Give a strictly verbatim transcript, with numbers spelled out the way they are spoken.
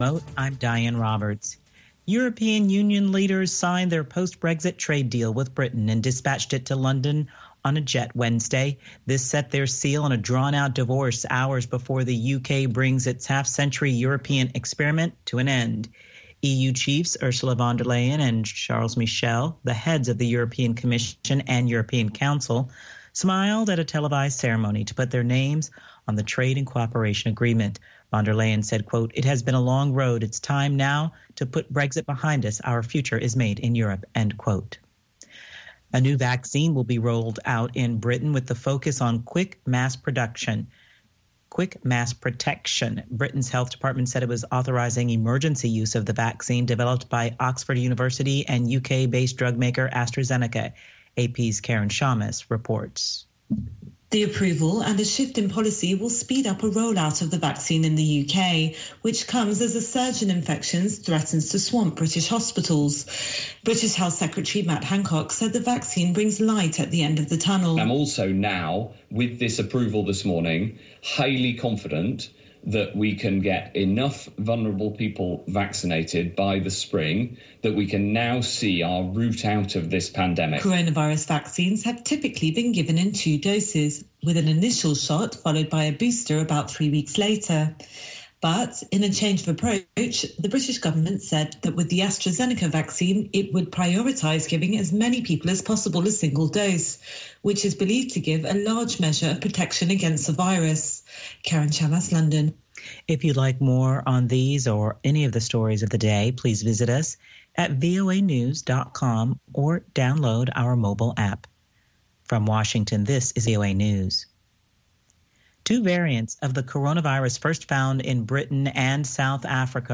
I'm Diane Roberts. European Union leaders signed their post-Brexit trade deal with Britain and dispatched it to London on a jet Wednesday. This set their seal on a drawn-out divorce hours before the U K brings its half-century European experiment to an end. E U chiefs Ursula von der Leyen and Charles Michel, the heads of the European Commission and European Council, smiled at a televised ceremony to put their names on the trade and cooperation agreement. Von der Leyen said, quote, "It has been a long road. It's time now to put Brexit behind us. Our future is made in Europe," end quote. A new vaccine will be rolled out in Britain with the focus on quick mass production. Quick mass protection. Britain's health department said it was authorizing emergency use of the vaccine developed by Oxford University and U K-based drug maker AstraZeneca. A P's Karen Shamus reports. The approval and a shift in policy will speed up a rollout of the vaccine in the U K, which comes as a surge in infections threatens to swamp British hospitals. British Health Secretary Matt Hancock said the vaccine brings light at the end of the tunnel. I'm also now, with this approval this morning, highly confident that we can get enough vulnerable people vaccinated by the spring that we can now see our route out of this pandemic. Coronavirus vaccines have typically been given in two doses, with an initial shot followed by a booster about three weeks later. But in a change of approach, the British government said that with the AstraZeneca vaccine, it would prioritise giving as many people as possible a single dose, which is believed to give a large measure of protection against the virus. Karen Shamas, London. If you'd like more on these or any of the stories of the day, please visit us at V O A news dot com or download our mobile app. From Washington, this is V O A News. Two variants of the coronavirus first found in Britain and South Africa